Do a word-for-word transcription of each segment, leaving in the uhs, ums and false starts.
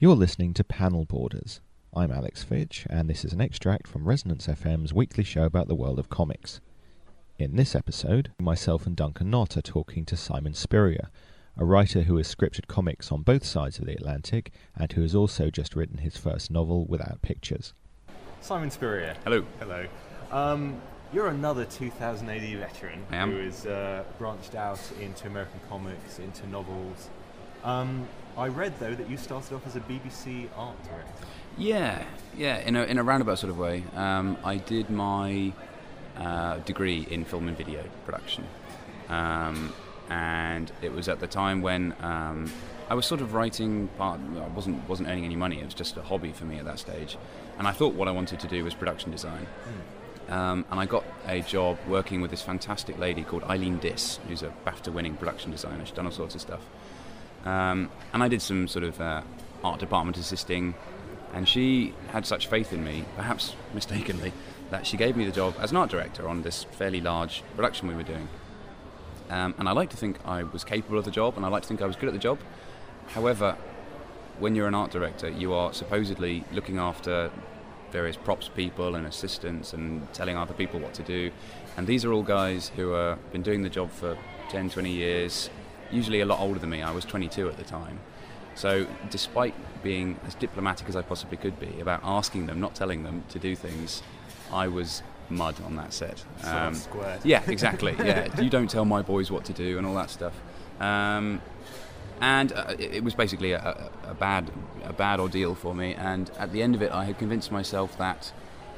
You're listening to Panel Borders. I'm Alex Fitch, and this is an extract from Resonance F M's weekly show about the world of comics. In this episode, myself and Duncan Knott are talking to Simon Spurrier, a writer who has scripted comics on both sides of the Atlantic and who has also just written his first novel without pictures. Simon Spurrier. Hello. Hello. Um, you're another two thousand A D veteran I am. who is uh, branched out into American comics, into novels. Um, I read, though, that you started off as a B B C art director. Yeah, yeah, in a in a roundabout sort of way. Um, I did my uh, degree in film and video production, um, and it was at the time when um, I was sort of writing part. I wasn't wasn't earning any money. It was just a hobby for me at that stage, and I thought what I wanted to do was production design. Mm. Um, and I got a job working with this fantastic lady called Eileen Diss, who's a BAFTA-winning production designer. She's done all sorts of stuff. Um, and I did some sort of uh, art department assisting, and she had such faith in me, perhaps mistakenly, that she gave me the job as an art director on this fairly large production we were doing. Um, and I like to think I was capable of the job, and I like to think I was good at the job. However, when you're an art director, you are supposedly looking after various props people and assistants and telling other people what to do. And these are all guys who have been doing the job for ten, twenty years, usually a lot older than me. I was twenty-two at the time. So despite being as diplomatic as I possibly could be about asking them, not telling them to do things, I was mud on that set. Um, squared. Yeah, exactly. Yeah, you don't tell my boys what to do and all that stuff. Um, and uh, it, it was basically a, a, a bad a bad ordeal for me. And at the end of it, I had convinced myself that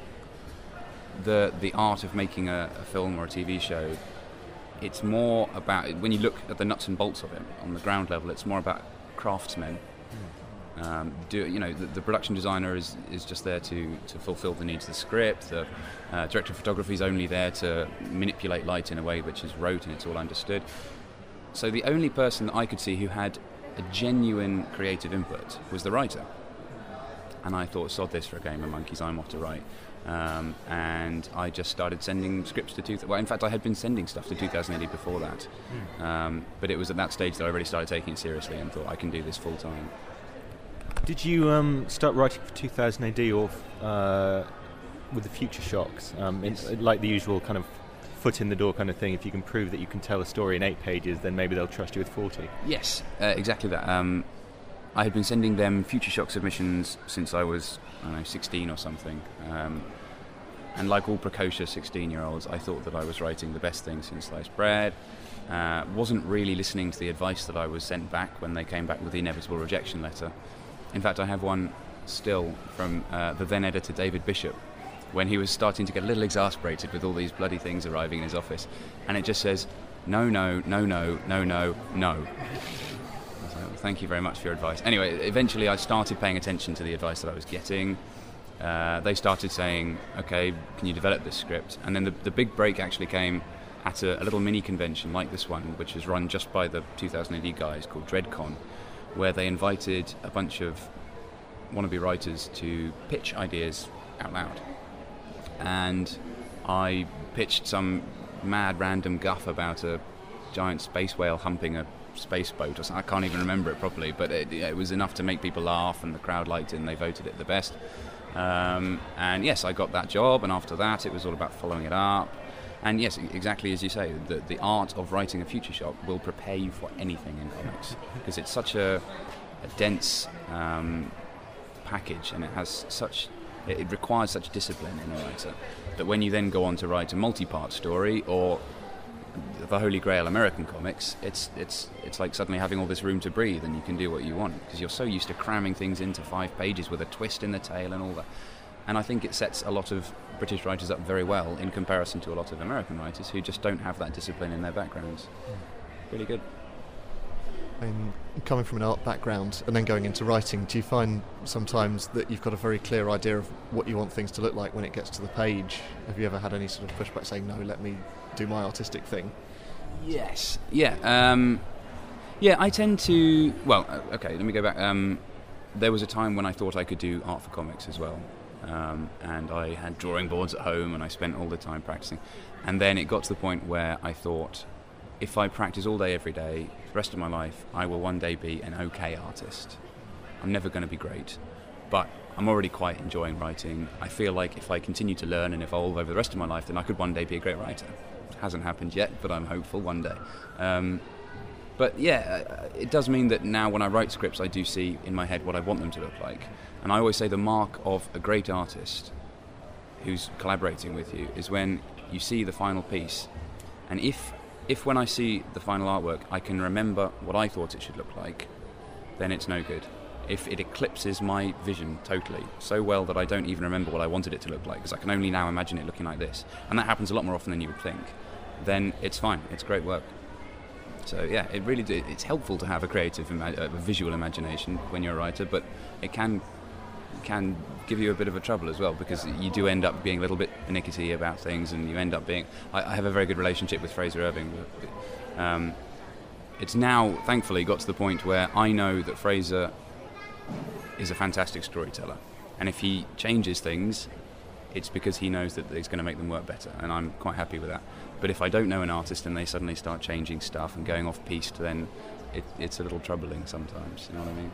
the the art of making a, a film or a T V show, it's more about, when you look at the nuts and bolts of it on the ground level, it's more about craftsmen. Mm. Um, do you know the, the production designer is, is just there to, to fulfill the needs of the script. The uh, director of photography is only there to manipulate light in a way which is rote and it's all understood. So the only person that I could see who had a genuine creative input was the writer. And I thought, sod this for a game of monkeys, I'm off to write. Um, and I just started sending scripts to two. Th- well, in fact, I had been sending stuff to two thousand A D before that, mm. um, but it was at that stage that I really started taking it seriously and thought I can do this full time. Did you um, start writing for two thousand A D or uh, with the Future Shocks? Um, yes. in, like the usual kind of foot in the door kind of thing. If you can prove that you can tell a story in eight pages, then maybe they'll trust you with forty. Yes, uh, exactly that. Um, I had been sending them Future Shock submissions since I was, I don't know, sixteen or something. Um, and like all precocious sixteen-year-olds, I thought that I was writing the best thing since sliced bread. Uh, wasn't really listening to the advice that I was sent back when they came back with the inevitable rejection letter. In fact, I have one still from uh, the then editor David Bishop, when he was starting to get a little exasperated with all these bloody things arriving in his office. And it just says, no, no, no, no, no, no, no. Thank you very much for your advice. Anyway, eventually I started paying attention to the advice that I was getting. Uh, they started saying, okay, can you develop this script? And then the, the big break actually came at a, a little mini convention like this one, which was run just by the two thousand A D guys called DreadCon, where they invited a bunch of wannabe writers to pitch ideas out loud. And I pitched some mad random guff about a giant space whale humping a space boat or something. I can't even remember it properly, but it, it was enough to make people laugh, and the crowd liked it and they voted it the best. Um, and yes, I got that job, and after that it was all about following it up. And yes, exactly as you say, the, the art of writing a Future Shock will prepare you for anything in comics, because it's such a, a dense um, package, and it has such it, it requires such discipline in a writer, that when you then go on to write a multi-part story or the Holy Grail American comics, it's it's it's like suddenly having all this room to breathe, and you can do what you want, because you're so used to cramming things into five pages with a twist in the tail and all that. And I think it sets a lot of British writers up very well in comparison to a lot of American writers who just don't have that discipline in their backgrounds. Mm. Really good. And coming from an art background and then going into writing, do you find sometimes that you've got a very clear idea of what you want things to look like when it gets to the page? Have you ever had any sort of pushback saying, no, let me do my artistic thing? Yes. Yeah. Um, yeah, I tend to... Well, okay, let me go back. Um, there was a time when I thought I could do art for comics as well. Um, and I had drawing boards at home, and I spent all the time practicing. And then it got to the point where I thought, if I practice all day, every day, for the rest of my life, I will one day be an okay artist. I'm never going to be great, but I'm already quite enjoying writing. I feel like if I continue to learn and evolve over the rest of my life, then I could one day be a great writer. It hasn't happened yet, but I'm hopeful one day. Um, but yeah, it does mean that now when I write scripts, I do see in my head what I want them to look like. And I always say the mark of a great artist who's collaborating with you is when you see the final piece. And if, if when I see the final artwork, I can remember what I thought it should look like, then it's no good. If it eclipses my vision totally, so well that I don't even remember what I wanted it to look like, because I can only now imagine it looking like this, and that happens a lot more often than you would think, then it's fine, it's great work. So yeah, it really do, it's helpful to have a creative, ima- a visual imagination when you're a writer, but it can can give you a bit of a trouble as well, because you do end up being a little bit pernickety about things, and you end up being... I, I have a very good relationship with Fraser Irving. Um, it's now, thankfully, got to the point where I know that Fraser is a fantastic storyteller, and if he changes things, it's because he knows that he's going to make them work better, and I'm quite happy with that. But if I don't know an artist and they suddenly start changing stuff and going off piste, then it, it's a little troubling sometimes, you know what I mean?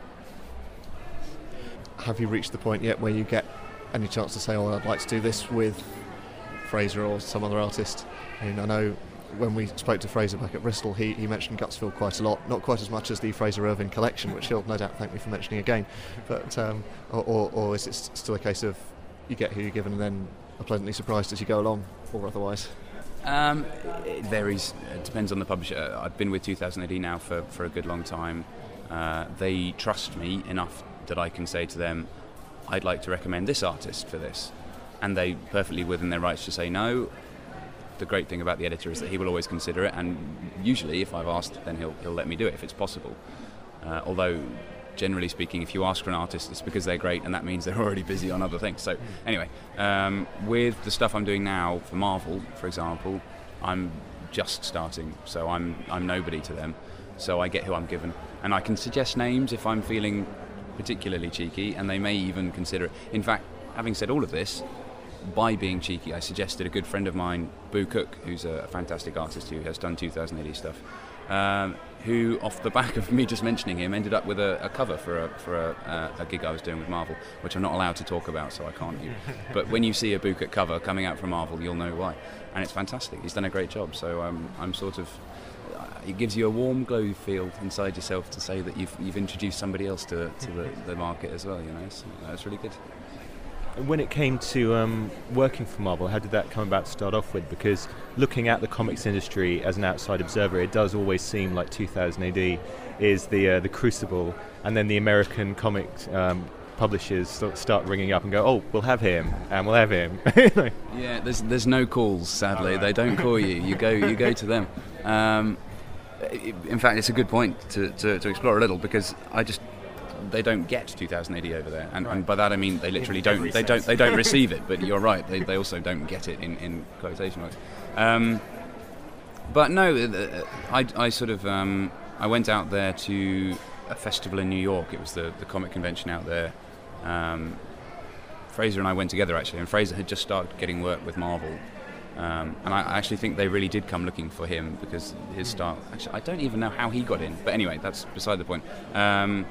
Have you reached the point yet where you get any chance to say, oh, I'd like to do this with Fraser or some other artist? I mean, I know when we spoke to Fraser back at Bristol, he, he mentioned Gutsfield quite a lot, not quite as much as the Fraser Irving collection, which he'll no doubt thank me for mentioning again, but um, or, or, or is it still a case of you get who you're given and then are pleasantly surprised as you go along, or otherwise? Um, it varies. It depends on the publisher. I've been with two thousand A D now for, for a good long time. Uh, they trust me enough that I can say to them, I'd like to recommend this artist for this, and they perfectly within their rights to say no. The great thing about the editor is that he will always consider it, and usually if I've asked, then he'll he'll let me do it if it's possible. Uh, although, generally speaking, if you ask for an artist, it's because they're great, and that means they're already busy on other things. So anyway, um, with the stuff I'm doing now for Marvel, for example, I'm just starting, so I'm I'm nobody to them. So I get who I'm given, and I can suggest names if I'm feeling particularly cheeky, and they may even consider it. In fact, having said all of this, by being cheeky, I suggested a good friend of mine, Boo Cook, who's a fantastic artist who has done two thousand A D stuff, um, who, off the back of me just mentioning him, ended up with a, a cover for a for a, uh, a gig I was doing with Marvel, which I'm not allowed to talk about, so I can't. But when you see a Boo Cook cover coming out from Marvel, you'll know why, and it's fantastic. He's done a great job. So um, I'm sort of. It gives you a warm glow feel inside yourself to say that you've you've introduced somebody else to to the, the market as well. You know, so that's really good. When it came to um, working for Marvel, how did that come about to start off with? Because looking at the comics industry as an outside observer, it does always seem like two thousand A D is the uh, the crucible, and then the American comics um, publishers start ringing up and go, oh, we'll have him, and we'll have him. Yeah, there's there's no calls, sadly. Right. They don't call you. You go you go to them. Um, in fact, it's a good point to, to, to explore a little, because I just they don't get two thousand A D over there, and, right. and by that I mean they literally in don't they sense. don't they don't receive it. But you're right, they they also don't get it in, in quotation marks. Um, but no, I, I sort of um, I went out there to a festival in New York. It was the the comic convention out there. Um, Fraser and I went together actually, and Fraser had just started getting work with Marvel. Um, and I actually think they really did come looking for him, because his start. Actually, I don't even know how he got in, but anyway, that's beside the point. Um,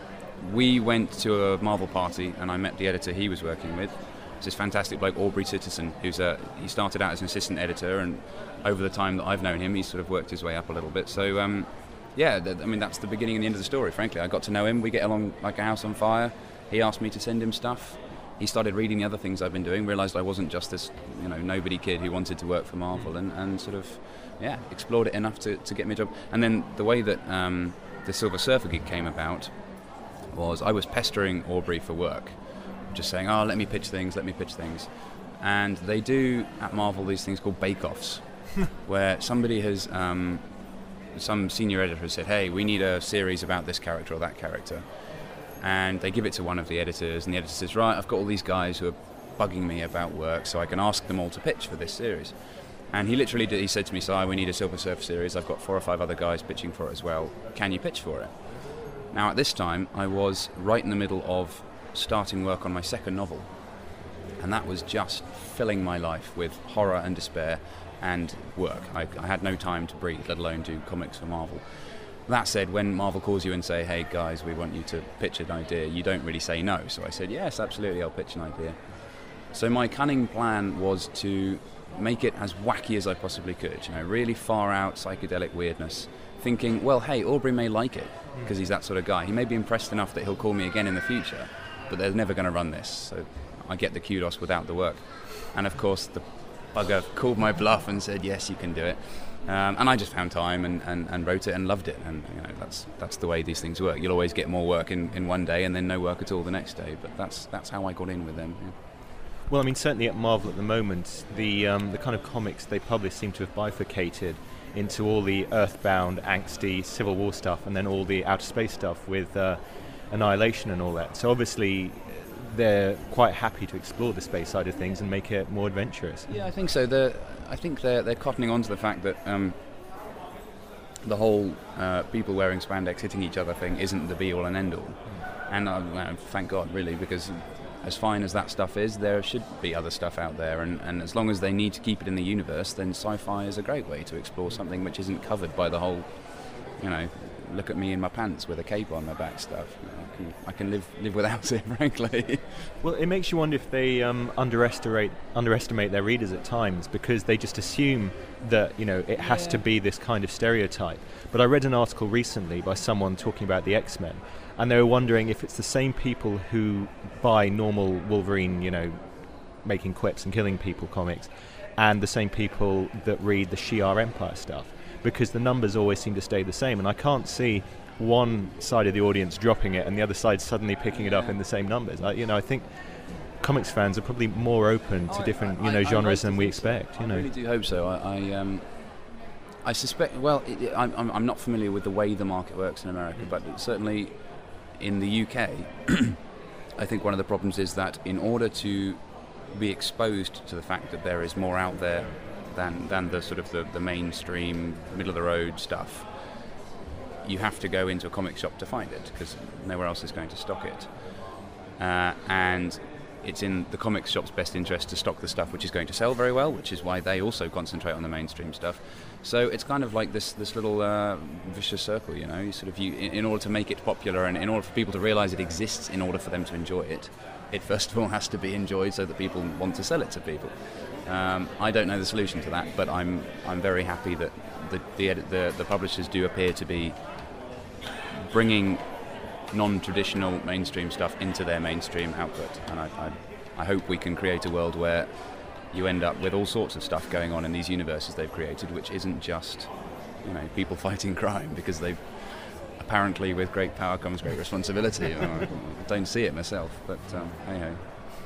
we went to a Marvel party, and I met the editor he was working with. It's this fantastic bloke, Aubrey Citizen, who's a, he started out as an assistant editor, and over the time that I've known him, he's sort of worked his way up a little bit. So, um, yeah, th- I mean, that's the beginning and the end of the story. Frankly, I got to know him. We get along like a house on fire. He asked me to send him stuff. He started reading the other things I've been doing, realised I wasn't just this, you know, nobody kid who wanted to work for Marvel, and, and sort of, yeah, explored it enough to, to get me a job. And then the way that um, the Silver Surfer gig came about was I was pestering Aubrey for work, just saying, oh, let me pitch things, let me pitch things. And they do at Marvel these things called bake-offs, where somebody has, um, some senior editor has said, hey, we need a series about this character or that character. And they give it to one of the editors, and the editor says, right, I've got all these guys who are bugging me about work, so I can ask them all to pitch for this series. And he literally did, he said to me, Si, we need a Silver Surfer series. I've got four or five other guys pitching for it as well. Can you pitch for it? Now, at this time, I was right in the middle of starting work on my second novel. And that was just filling my life with horror and despair and work. I, I had no time to breathe, let alone do comics for Marvel. That said, when Marvel calls you and say, hey guys, we want you to pitch an idea, you don't really say no. So I said, yes, absolutely, I'll pitch an idea. So my cunning plan was to make it as wacky as I possibly could, you know, really far out psychedelic weirdness, thinking, well, hey, Aubrey may like it, because he's that sort of guy. He may be impressed enough that he'll call me again in the future, but they're never going to run this, so I get the kudos without the work. And of course, the bugger called my bluff and said, yes, you can do it. Um, and I just found time and, and, and wrote it and loved it, and you know that's that's the way these things work. You'll always get more work in, in one day and then no work at all the next day, but that's that's how I got in with them. Yeah. Well, I mean, certainly at Marvel at the moment, the um, the kind of comics they publish seem to have bifurcated into all the Earthbound, angsty, Civil War stuff, and then all the outer space stuff with uh, Annihilation and all that. So obviously, they're quite happy to explore the space side of things and make it more adventurous. Yeah, I think so. The I think they're they're cottoning on to the fact that um, the whole uh, people wearing spandex hitting each other thing isn't the be all and end all. Mm. And uh, well, thank God, really, because as fine as that stuff is, there should be other stuff out there, and, and as long as they need to keep it in the universe, then sci-fi is a great way to explore something which isn't covered by the whole, you know, look at me in my pants with a cape on my back stuff. You know, I can, I can live live without it, frankly. Well, it makes you wonder if they um, underestimate underestimate their readers at times, because they just assume that, you know, it has yeah. to be this kind of stereotype. But I read an article recently by someone talking about the X-Men, and they were wondering if it's the same people who buy normal Wolverine, you know, making quips and killing people comics, and the same people that read the Shi'ar Empire stuff, because the numbers always seem to stay the same, and I can't see one side of the audience dropping it and the other side suddenly picking it up in the same numbers. I, you know, I think comics fans are probably more open to different, you know, I, I, genres than we expect. You know, I really do hope so. I, I, um, I suspect. Well, it, it, I'm, I'm not familiar with the way the market works in America, but certainly in the U K, I think one of the problems is that in order to be exposed to the fact that there is more out there than than the sort of the, the mainstream middle of the road stuff, you have to go into a comic shop to find it, because nowhere else is going to stock it. Uh, and it's in the comic shop's best interest to stock the stuff which is going to sell very well, which is why they also concentrate on the mainstream stuff. So it's kind of like this this little uh, vicious circle, you know. You sort of you in, in order to make it popular and in order for people to realise it exists, in order for them to enjoy it, it first of all has to be enjoyed so that people want to sell it to people. Um, I don't know the solution to that, but I'm I'm very happy that the the edit, the, the publishers do appear to be bringing non-traditional mainstream stuff into their mainstream output, and I, I, I hope we can create a world where you end up with all sorts of stuff going on in these universes they've created, which isn't just, you know, people fighting crime, because they apparently with great power comes great responsibility. I don't see it myself, but um, hey ho.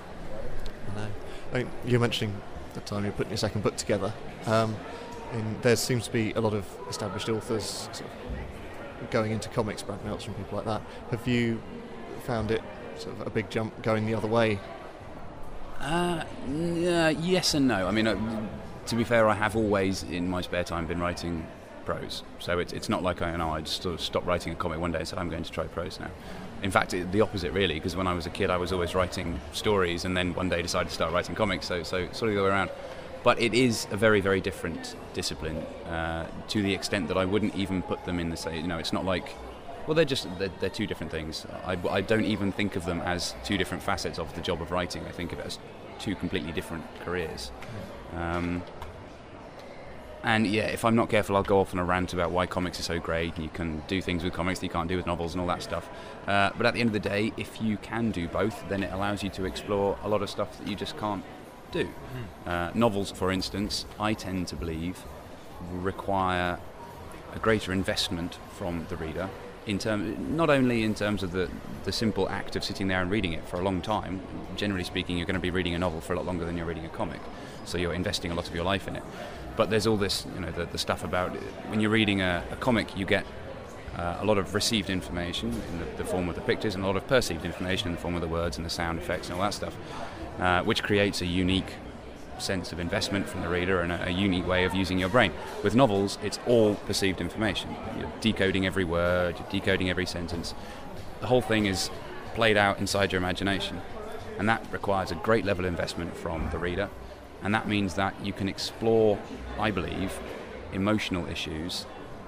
I mean, you're mentioning the time you're putting your second book together. Um, and there seems to be a lot of established authors sort of going into comics, Brad Meltzer and people like that. Have you found it sort of a big jump going the other way? Uh, uh, yes and no. I mean, uh, to be fair, I have always, in my spare time, been writing prose. So it's it's not like I, you know, I just sort of stopped writing a comic one day and said, I'm going to try prose now. In fact, it, the opposite, really, because when I was a kid, I was always writing stories, and then one day decided to start writing comics, so, so sort of the other way around. But it is a very, very different discipline, uh, to the extent that I wouldn't even put them in the same, you know, it's not like, well, they're just, they're, they're two different things. I, I don't even think of them as two different facets of the job of writing. I think of it as two completely different careers. Um, and yeah, if I'm not careful, I'll go off on a rant about why comics are so great, and you can do things with comics that you can't do with novels and all that stuff. Uh, but at the end of the day, if you can do both, then it allows you to explore a lot of stuff that you just can't do. Uh, novels, for instance, I tend to believe require a greater investment from the reader, in term, not only in terms of the, the simple act of sitting there and reading it for a long time. Generally speaking, you're going to be reading a novel for a lot longer than you're reading a comic, so you're investing a lot of your life in it. But there's all this, you know, the, the stuff about when you're reading a, a comic, you get uh, a lot of received information in the, the form of the pictures, and a lot of perceived information in the form of the words and the sound effects and all that stuff, uh, which creates a unique sense of investment from the reader and a, a unique way of using your brain. With novels, it's all perceived information. You're decoding every word, you're decoding every sentence. The whole thing is played out inside your imagination, and that requires a great level of investment from the reader, and that means that you can explore, I believe, emotional issues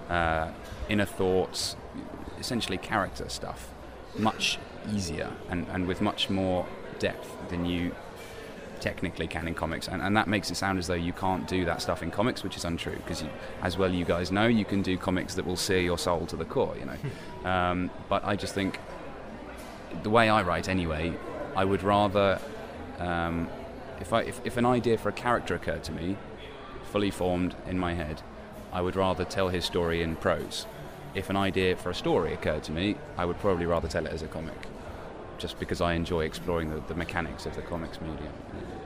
uh, inner thoughts, essentially character stuff, much easier and, and with much more depth than you technically can in comics, and, and that makes it sound as though you can't do that stuff in comics, which is untrue, because as well you guys know, you can do comics that will sear your soul to the core, you know. um, but I just think the way I write anyway, I would rather um, if I if, if an idea for a character occurred to me fully formed in my head, I would rather tell his story in prose. If an idea for a story occurred to me, I would probably rather tell it as a comic, just because I enjoy exploring the, the mechanics of the comics medium.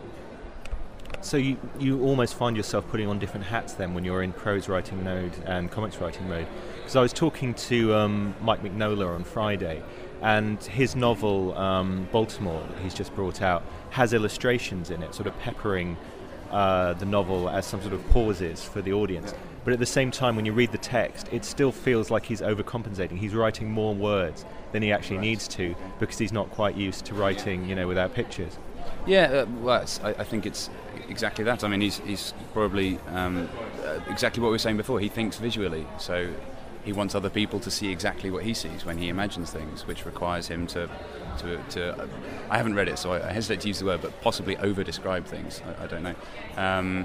So you, you almost find yourself putting on different hats then when you're in prose writing mode and comics writing mode. Because I was talking to um, Mike Mignola on Friday, and his novel, um, Baltimore, that he's just brought out, has illustrations in it, sort of peppering uh, the novel as some sort of pauses for the audience. But at the same time, when you read the text, it still feels like he's overcompensating. He's writing more words than he actually needs to, because he's not quite used to writing, you know, without pictures. Yeah, uh, well, it's, I, I think it's exactly that. I mean, he's he's probably um, uh, exactly what we were saying before. He thinks visually, so he wants other people to see exactly what he sees when he imagines things, which requires him to to. to uh, I haven't read it, so I, I hesitate to use the word, but possibly over-describe things. I, I don't know. Um,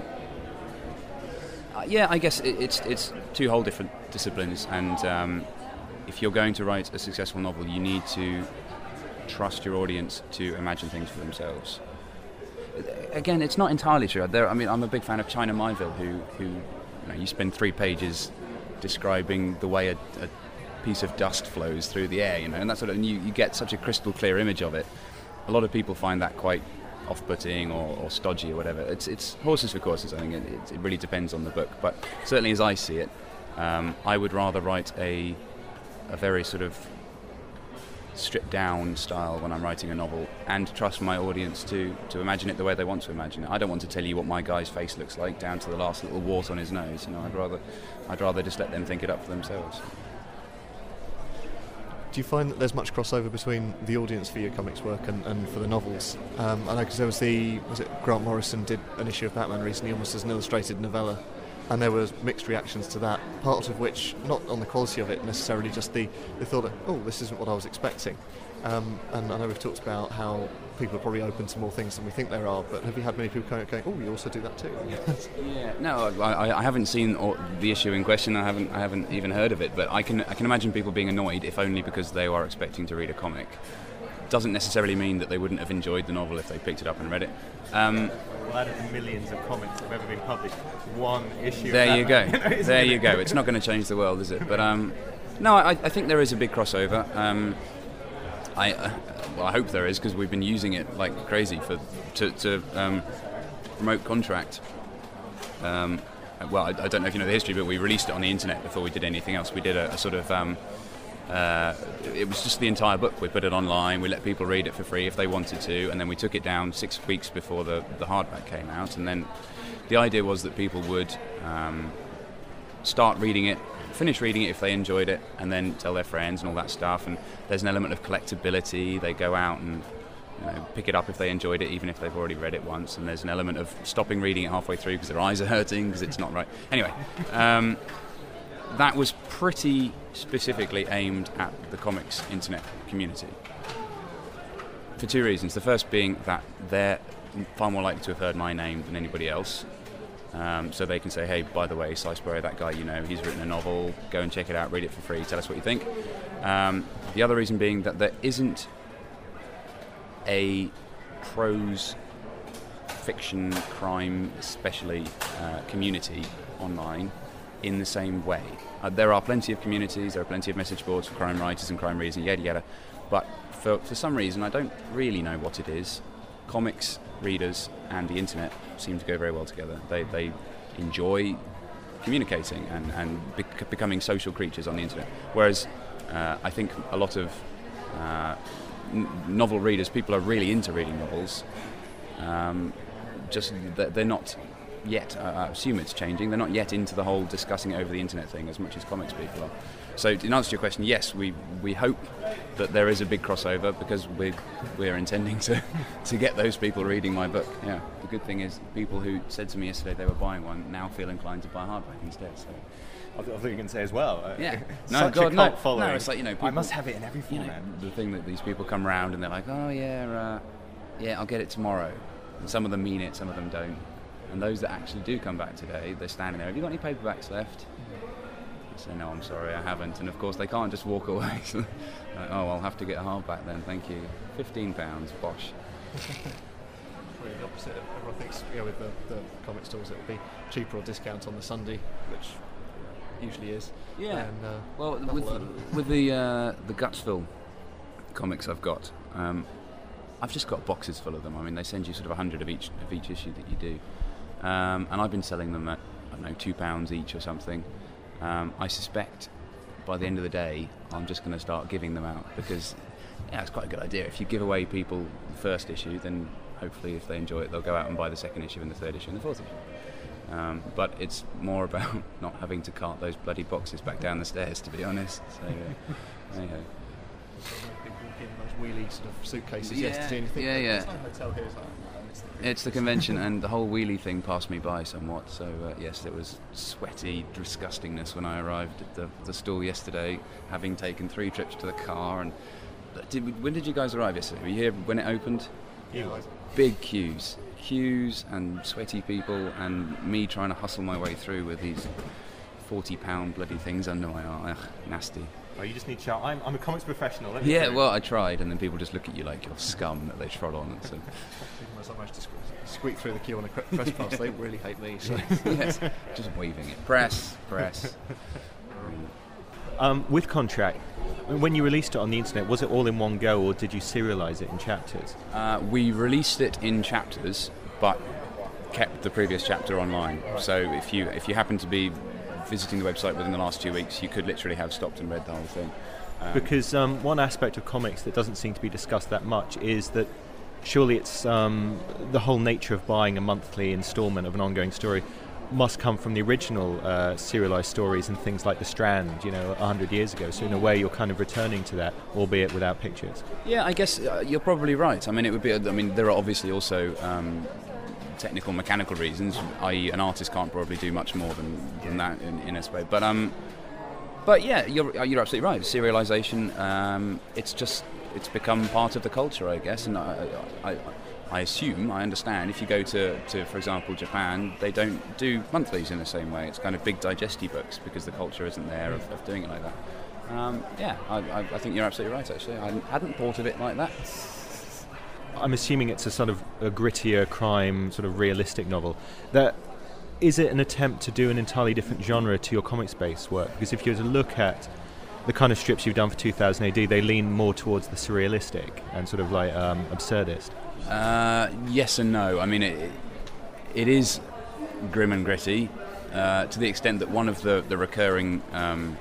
uh, yeah, I guess it, it's it's two whole different disciplines, and um, if you're going to write a successful novel, you need to trust your audience to imagine things for themselves. Again, it's not entirely true. There, I mean, I'm a big fan of China Miéville, who, who you know, you spend three pages describing the way a, a piece of dust flows through the air, you know, and that sort of, and you, you get such a crystal clear image of it. A lot of people find that quite off-putting or, or stodgy or whatever. It's it's horses for courses. I think it, it, it really depends on the book, but certainly as I see it, um, I would rather write a a very sort of stripped down style when I'm writing a novel, and trust my audience to, to imagine it the way they want to imagine it. I don't want to tell you what my guy's face looks like down to the last little wart on his nose. You know, I'd rather I'd rather just let them think it up for themselves. Do you find that there's much crossover between the audience for your comics work and, and for the novels? Um, I know, because there was the was it Grant Morrison did an issue of Batman recently, almost as an illustrated novella, and there was mixed reactions to that, part of which, not on the quality of it necessarily, just the, they thought, oh, this isn't what I was expecting. Um, and I know we've talked about how people are probably open to more things than we think there are, but have you had many people kind of going, oh, you also do that too? Yeah, no, I, I haven't seen all the issue in question. I haven't, I haven't even heard of it, but I can, I can imagine people being annoyed, if only because they are expecting to read a comic. Doesn't necessarily mean that they wouldn't have enjoyed the novel if they picked it up and read it. Um, well, out of the millions of comics that have ever been published, one issue. There you go. There you go. It's not going to change the world, is it? But um, no, I, I think there is a big crossover. Um, I uh, well, I hope there is, because we've been using it like crazy for to, to um, promote Contract. Um, well, I, I don't know if you know the history, but we released it on the internet before we did anything else. We did a, a sort of um, uh, it was just the entire book. We put it online. We let people read it for free if they wanted to, and then we took it down six weeks before the the hardback came out. And then the idea was that people would um, start reading it, finish reading it if they enjoyed it, and then tell their friends and all that stuff. And there's an element of collectability. They go out and, you know, pick it up if they enjoyed it, even if they've already read it once. And there's an element of stopping reading it halfway through because their eyes are hurting because it's not right. Anyway, um, that was pretty specifically aimed at the comics internet community for two reasons. The first being that they're far more likely to have heard my name than anybody else. Um, so they can say, hey, by the way, Si Spurrier, that guy, you know, he's written a novel, go and check it out, read it for free, tell us what you think. Um, the other reason being that there isn't a prose fiction, crime, especially uh, community online in the same way. Uh, there are plenty of communities, there are plenty of message boards for crime writers and crime readers and yada yada, but for, for some reason, I don't really know what it is, comics readers and the internet seem to go very well together. They they enjoy communicating and, and bec- becoming social creatures on the internet. Whereas uh, I think a lot of uh, n- novel readers, people are really into reading novels, um, just they're not yet, uh, I assume it's changing, they're not yet into the whole discussing it over the internet thing as much as comics people are. So in answer to your question, yes, we, we hope that there is a big crossover, because we're, we're intending to, to get those people reading my book. Yeah. The good thing is people who said to me yesterday they were buying one now feel inclined to buy a hardback instead. So I was going to say as well. Uh, Yeah. such No, a God, cult no. following. No, it's like, you know, people, I must have it in every you know, format. the thing that these people come round and they're like, oh yeah, uh, yeah, I'll get it tomorrow. And some of them mean it, some of them don't. And those that actually do come back today, they're standing there. Have you got any paperbacks left? I say, no, I'm sorry, I haven't. And of course, they can't just walk away. So, like, oh, I'll have to get a hardback then. Thank you. Fifteen pounds, bosh. Really the opposite. Everyone thinks, you know, with the, the comic stores, it will be cheaper or discount on the Sunday, which usually is. Yeah. And, uh, Well, double with, earn. with the uh, the Gutsville comics I've got, um, I've just got boxes full of them. I mean, they send you sort of a hundred of each of each issue that you do, um, and I've been selling them at, I don't know, two pounds each or something. Um, I suspect by the end of the day, I'm just going to start giving them out because, yeah, it's quite a good idea. If you give away people the first issue, then hopefully, if they enjoy it, they'll go out and buy the second issue and the third issue and the fourth issue. Um, but it's more about not having to cart those bloody boxes back down the stairs, to be honest. So, uh, anyhow. People in those wheelie sort of suitcases Yeah, yesterday, and you think, yeah, "Oh, yeah. there's no hotel here." It's like, oh, it's the It's the convention, and the whole wheelie thing passed me by somewhat. So uh, yes, it was sweaty disgustingness when I arrived at the, the store yesterday, having taken three trips to the car. And did we, when did you guys arrive yesterday? Were you here when it opened? Yeah. Big queues, queues, and sweaty people, and me trying to hustle my way through with these forty-pound bloody things under my eye. Ugh, nasty. Oh, you just need to shout, I'm, I'm a comics professional. Let me Yeah, through." well, I tried, and then people just look at you like you're scum that they trod on. And so, Even as I managed to squeak, squeak through the queue on a cre- press pass, they really hate me. So. yes, just waving it. Press, press. Um, with Contract, when you released it on the internet, was it all in one go, or did you serialise it in chapters? Uh, we released it in chapters, but kept the previous chapter online. So if you if you happen to be visiting the website within the last two weeks, you could literally have stopped and read the whole thing. Um, Because um, one aspect of comics that doesn't seem to be discussed that much is that surely it's um, the whole nature of buying a monthly instalment of an ongoing story must come from the original uh, serialised stories and things like The Strand, you know, a hundred years ago. So in a way, you're kind of returning to that, albeit without pictures. yeah, I guess uh, you're probably right. I mean, it would be. I mean, there are obviously also um, technical, mechanical reasons, that is, an artist can't probably do much more than, than that in, in a way. But um, but yeah, you're you're absolutely right. Serialisation, um, it's just it's become part of the culture, I guess, and I, I, I assume, I understand, if you go to, to, for example, Japan, they don't do monthlies in the same way. It's kind of big digesti books because the culture isn't there of, of doing it like that. Um, yeah, I, I, I think you're absolutely right, actually. I hadn't thought of it like that. I'm assuming it's a sort of a grittier crime, sort of realistic novel. That is it an attempt to do an entirely different genre to your comics-based work? Because if you were to look at the kind of strips you've done for two thousand A D, they lean more towards the surrealistic and sort of like um, absurdist. Uh, yes and no. I mean, it, it is grim and gritty uh, to the extent that one of the, the recurring um,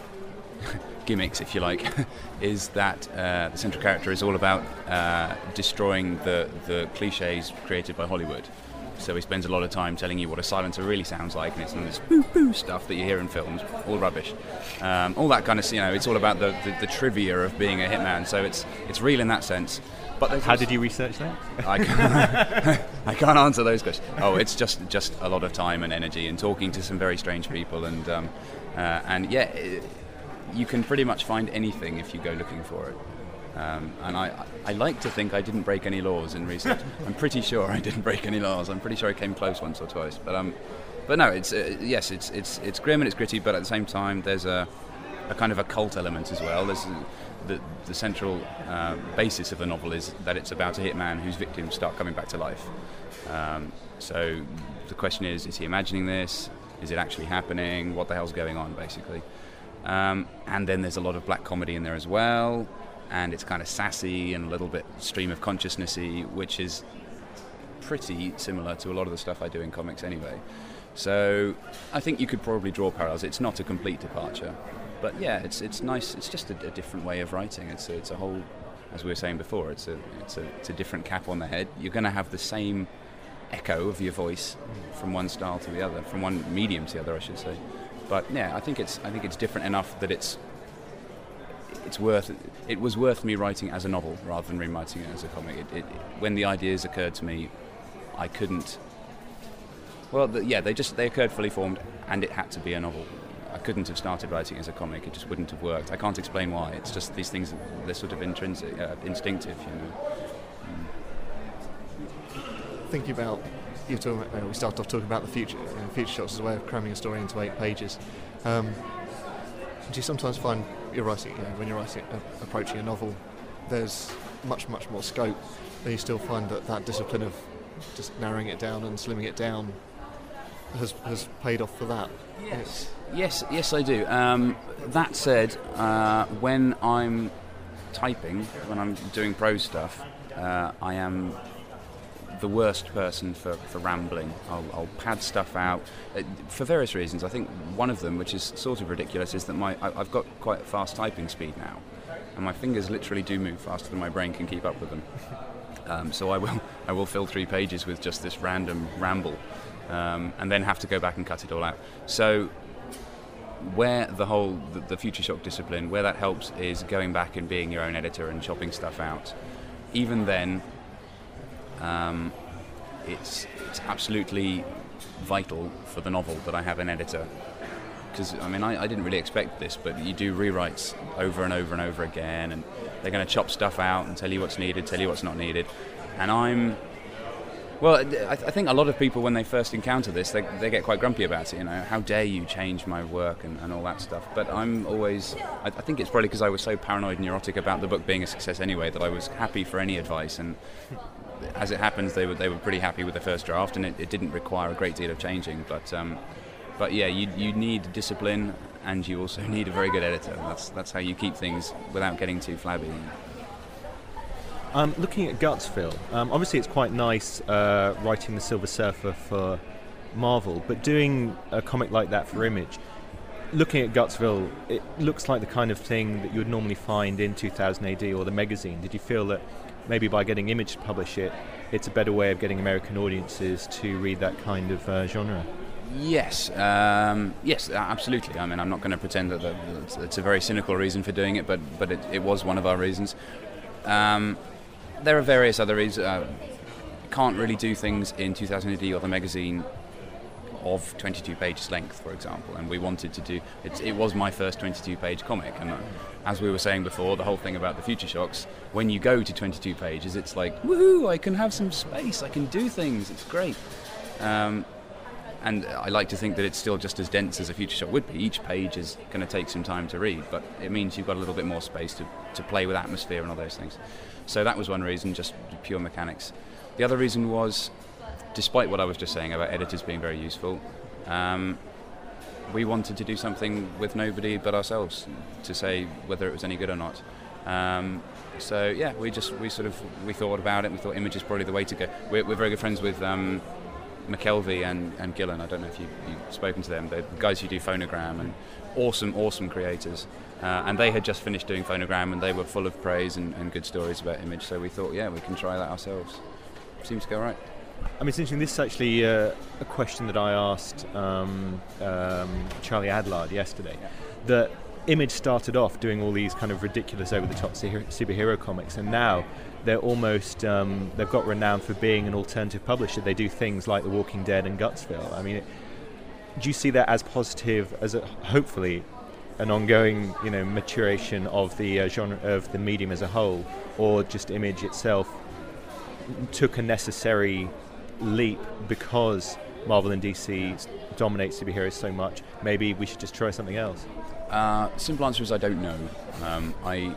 gimmicks, if you like, is that uh, the central character is all about uh, destroying the, the cliches created by Hollywood. So he spends a lot of time telling you what a silencer really sounds like, and it's all this boo-boo stuff that you hear in films, all rubbish. Um, all that kind of, you know, it's all about the, the, the trivia of being a hitman, so it's it's real in that sense. But How also, did you research that? I can't, I can't answer those questions. Oh, it's just just a lot of time and energy and talking to some very strange people, and um, uh, and yeah, it, you can pretty much find anything if you go looking for it. Um, and I, I like to think I didn't break any laws in research. I'm pretty sure I didn't break any laws. I'm pretty sure I came close once or twice. But um, but no, it's uh, yes, it's it's it's grim and it's gritty. But at the same time, there's a, a kind of a cult element as well. There's a, the the central uh, basis of the novel is that it's about a hitman whose victims start coming back to life. Um, so the question is: is he imagining this? Is it actually happening? What the hell's going on, basically? Um, and then there's a lot of black comedy in there as well. And it's kind of sassy and a little bit stream of consciousness-y, which is pretty similar to a lot of the stuff I do in comics anyway. So I think you could probably draw parallels. It's not a complete departure, but yeah, it's it's nice. It's just a, a different way of writing. It's a, it's a whole, as we were saying before, it's a it's a it's a different cap on the head. You're going to have the same echo of your voice from one style to the other, from one medium to the other, I should say. But yeah, I think it's I think it's different enough that it's. It's worth. It was worth me writing as a novel rather than rewriting it as a comic. It, it, when the ideas occurred to me, I couldn't. Well, the, yeah, they just they occurred fully formed, and it had to be a novel. I couldn't have started writing as a comic. It just wouldn't have worked. I can't explain why. It's just these things, they're sort of intrinsic, uh, instinctive, you know. Mm. Thinking about, you're talking about, uh, we started off talking about the future, you know, Future Shocks as a way of cramming a story into eight pages. Um, do you sometimes find you're writing, you know, when you're writing, uh, approaching a novel, there's much, much more scope, and you still find that that discipline of just narrowing it down and slimming it down has has paid off for that? Yes, yes, yes, I do. Um, that said, uh, when I'm typing, when I'm doing prose stuff, uh, I am the worst person for, for rambling. I'll, I'll pad stuff out uh, for various reasons. I think one of them, which is sort of ridiculous, is that my I, I've got quite fast typing speed now, and my fingers literally do move faster than my brain can keep up with them. Um, so I will I will fill three pages with just this random ramble, um, and then have to go back and cut it all out. So where the whole the, the Future Shock discipline, where that helps, is going back and being your own editor and chopping stuff out. Even then, um, it's it's absolutely vital for the novel that I have an editor. Because, I mean, I, I didn't really expect this, but you do rewrites over and over and over again, and they're going to chop stuff out and tell you what's needed, tell you what's not needed. And I'm... Well, I, I think a lot of people, when they first encounter this, they, they get quite grumpy about it, you know, how dare you change my work and, and all that stuff. But I'm always... I, I think it's probably because I was so paranoid and neurotic about the book being a success anyway, that I was happy for any advice, and as it happens, they were they were pretty happy with the first draft, and it, it didn't require a great deal of changing, but... Um, But yeah, you you need discipline, and you also need a very good editor. That's that's how you keep things without getting too flabby. Um, looking at Gutsville, um, obviously it's quite nice uh, writing the Silver Surfer for Marvel, but doing a comic like that for Image, looking at Gutsville, it looks like the kind of thing that you would normally find in two thousand A D or the magazine. Did you feel that maybe by getting Image to publish it, it's a better way of getting American audiences to read that kind of uh, genre? Yes, um, yes, absolutely. I mean, I'm not going to pretend that, that it's, it's a very cynical reason for doing it, but but it, it was one of our reasons. Um, there are various other reasons. Uh, can't really do things in two thousand A D or the magazine of twenty-two pages length, for example, and we wanted to do it. It was my first twenty-two page comic, and uh, as we were saying before, the whole thing about the Future Shocks, when you go to twenty-two pages, it's like, woohoo, I can have some space, I can do things, it's great. Um, And I like to think that it's still just as dense as a Future Shock would be. Each page is going to take some time to read, but it means you've got a little bit more space to, to play with atmosphere and all those things. So that was one reason, just pure mechanics. The other reason was, despite what I was just saying about editors being very useful, um, we wanted to do something with nobody but ourselves to say whether it was any good or not. Um, so yeah, we just we sort of we thought about it. We thought Image is probably the way to go. We're, we're very good friends with Um, McKelvey and, and Gillen. I don't know if you, you've spoken to them. They're the guys who do Phonogram, and awesome, awesome creators. Uh, and they had just finished doing Phonogram, and they were full of praise and, and good stories about Image. So we thought, yeah, we can try that ourselves. Seems to go right. I mean, it's interesting. This is actually uh, a question that I asked um, um, Charlie Adlard yesterday. Yeah. That Image started off doing all these kind of ridiculous, over-the-top superhero comics, and now they're almost um, they've got renown for being an alternative publisher. They do things like The Walking Dead and Gutsville. I mean, it, do you see that as positive, as a, hopefully an ongoing, you know, maturation of the uh, genre of the medium as a whole, or just Image itself took a necessary leap because Marvel and D C dominate superheroes so much? Maybe we should just try something else. Uh, simple answer is I don't know. Um, I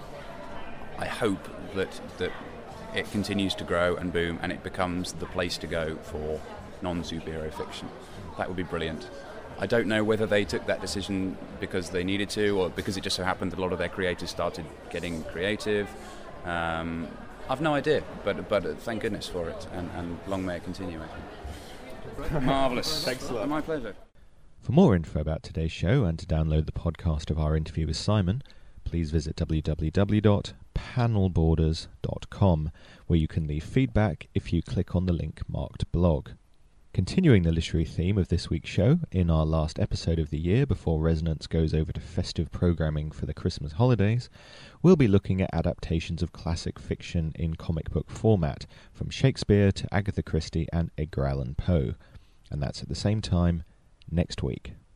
I hope that that it continues to grow and boom, and it becomes the place to go for non-superhero fiction. That would be brilliant. I don't know whether they took that decision because they needed to, or because it just so happened that a lot of their creators started getting creative. Um, I've no idea, but but thank goodness for it, and, and long may it continue. Marvellous. Thanks a lot. My pleasure. For more info about today's show and to download the podcast of our interview with Simon, please visit w w w dot panel borders dot com, where you can leave feedback if you click on the link marked blog. Continuing the literary theme of this week's show, in our last episode of the year before Resonance goes over to festive programming for the Christmas holidays, we'll be looking at adaptations of classic fiction in comic book format, from Shakespeare to Agatha Christie and Edgar Allan Poe. And that's at the same time next week.